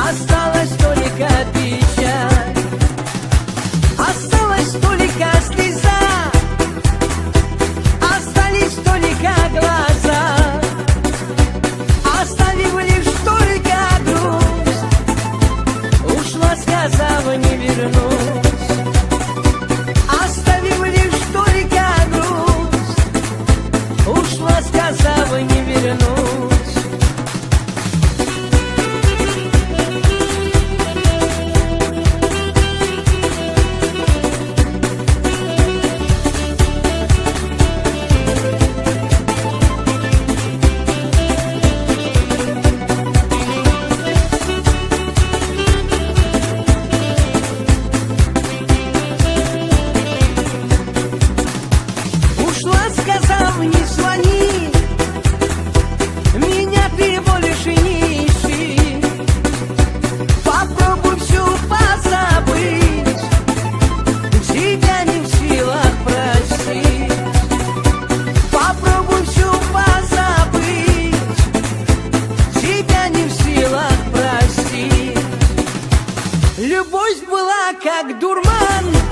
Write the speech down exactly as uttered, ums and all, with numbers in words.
осталась только печаль, осталась только слеза, остались только глаза, оставив лишь только грусть. Ушла, сказав, не вернусь, оставив лишь только грусть. Ушла, сказав, не вернусь. Сказав, не звони, меня ты больше не ищи. Попробуй все позабыть, тебя не в силах простить. Попробуй все позабыть, тебя не в силах простить. Любовь была как дурман,